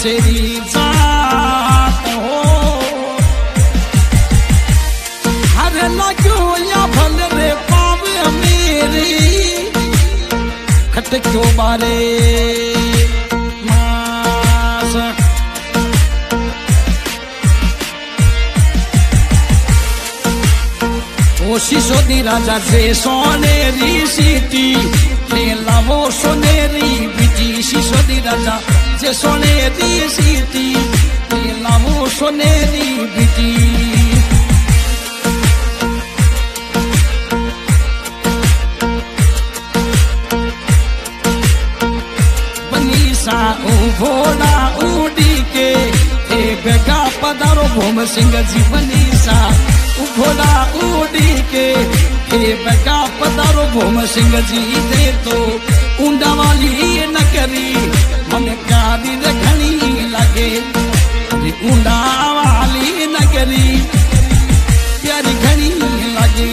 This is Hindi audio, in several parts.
बसेरी जात हो हर लगो या भल रे पावे मेरी खट क्यों बारे मास ओ शिशोदी राजा जे सोनेरी सीटी लावो सोनेरी बिटी शिशोदी राजा जे सोनेरी सीटी लावो सोनेरी बिटी बनीसा घोड़ा उड़ी के बेगा पधारो भोम सिंह जी बनीसा घोड़ा उड़ी के बेगा पधारो भोम सिंह जी दे तो ऊंडा वाली न करी मन प्यारी रखनी लगे ऊंडा वाली न करी प्यारी घनी लगे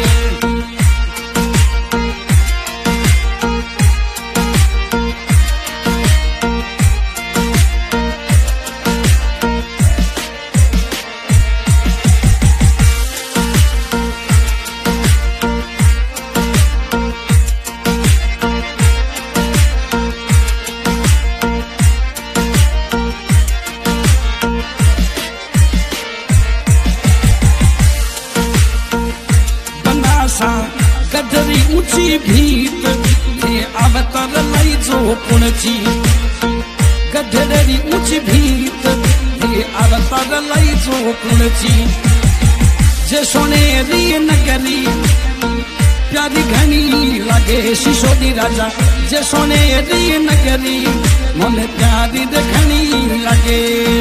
गडरी ऊंची भीत अवतर लई जो पुणची गडरी ऊंची भीत अवतर लई जो पुणची जे सोनेरी नगरी प्यारी घनी लगे शिशोदी राजा जे सोनेरी नगरी मन प्यारी घनी लगे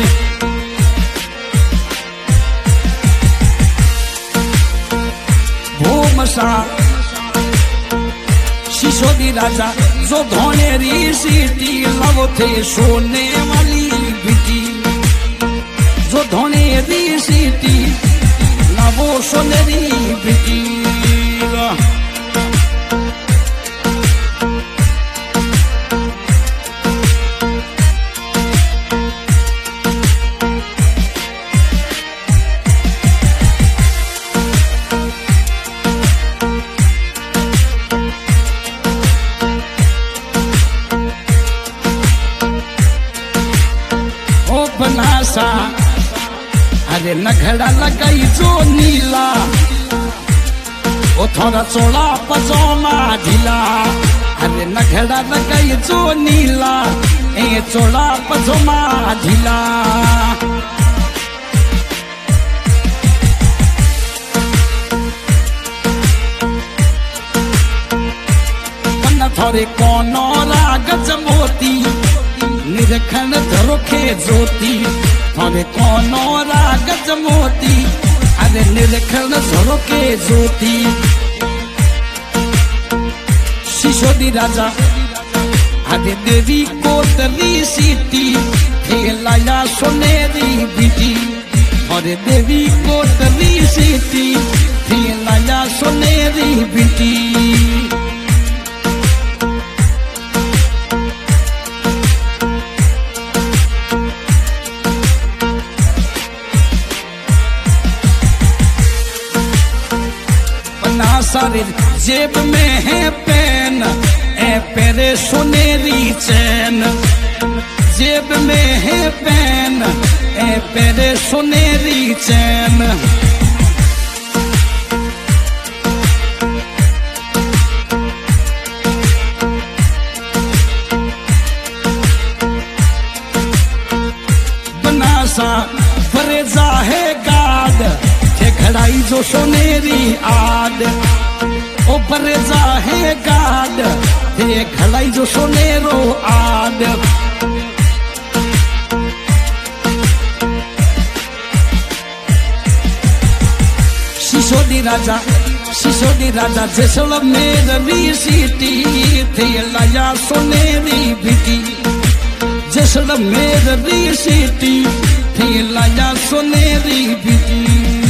भूमसा शिशोदी राजा जो धोनेरी सीटी लव थे सोने वाली बिटी जो धोनेरी सीटी लवो सोनेरी बिटी बनासा अरे नखड़ा लगाई जो नीला ओ थोड़ा चोला पजामा ढीला अरे नखड़ा लगाई जो नीला ए चोला पजामा ढीला पन्ना थोड़े कोनो रागज मोती निरखन धरोखे ज्योति थोड़े कोनो रागज मोती अरे निरखन धरोखे ज्योति शिशोदी राजा अरे देवी कोतरी सीटी लाया सोनेरी बिटी अरे देवी कोतरी सीटी लाया सोनेरी बिटी सारे जेब में है पेन ए पेरे सोनेरी चैन जेब में है पेन ए पेरे सोनेरी चैन बनासा फरेजा है गाद खड़ाई जो सोनेरी आद ओ बरेजा है गाद खड़ाई जो सोनेरो आद शिशोदी राजा जैसल मेरी सीटी थे लाया सोनेरी बिटी जैसल मेरी सीटी थे लाया सोनेरी बिटी